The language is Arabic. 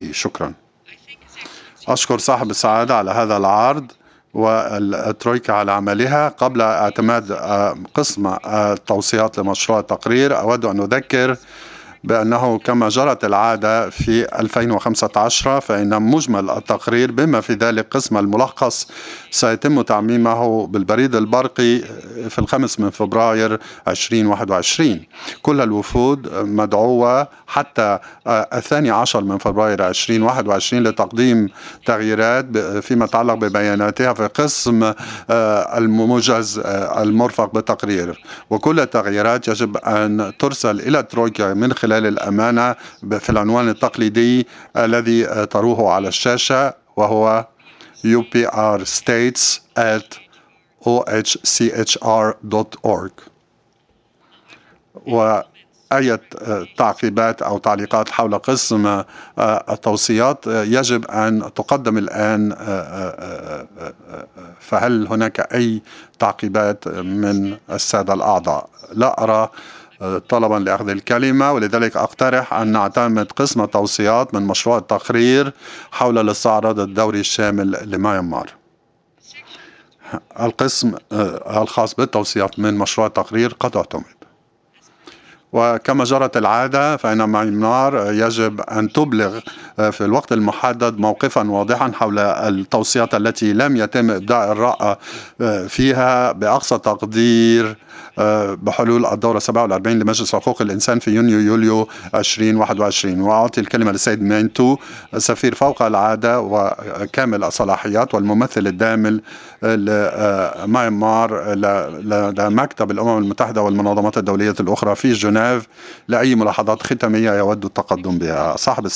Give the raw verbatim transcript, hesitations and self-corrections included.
الدولي. شكرا. أشكر صاحب السعادة على هذا العرض والترويكا على عملها. قبل اعتماد قسم التوصيات لمشروع التقرير، أود أن أذكر بأنه كما جرت العادة في ألفين وخمسة عشر فإن مجمل التقرير بما في ذلك قسم الملخص سيتم تعميمه بالبريد البرقي في الخامس من فبراير ألفين وواحد وعشرين. كل الوفود مدعوة حتى الثاني عشر من فبراير ألفين وواحد وعشرين لتقديم تغييرات فيما يتعلق ببياناتها في قسم الموجز المرفق بالتقرير، وكل التغييرات يجب أن ترسل إلى الترويكا من خلال الأمانة في العنوان التقليدي الذي تروه على الشاشة، وهو يو بي آر ستيتس آت أو إتش سي إتش آر دوت أورج. وأي تعقيبات أو تعليقات حول قسم التوصيات يجب أن تقدم الآن، فهل هناك أي تعقيبات من السادة الأعضاء؟ لا أرى طلبا لأخذ الكلمة، ولذلك أقترح أن نعتمد قسم التوصيات من مشروع التقرير حول الاستعراض الدوري الشامل لميانمار. القسم الخاص بالتوصيات من مشروع التقرير قد اعتمد. وكما جرت العادة فإن ميانمار يجب أن تبلغ في الوقت المحدد موقفا واضحا حول التوصيات التي لم يتم إبداء الرأي فيها بأقصى تقدير بحلول الدورة السابعة والأربعين لمجلس حقوق الإنسان في يونيو يوليو ألفين وواحد وعشرين. وأعطي الكلمة للسيد مينتو، السفير فوق العادة وكامل الصلاحيات والممثل الدائم لميانمار لدى مكتب الأمم المتحدة والمنظمات الدولية الأخرى في جنيف، لأي ملاحظات ختامية يود التقدم بها. صاحب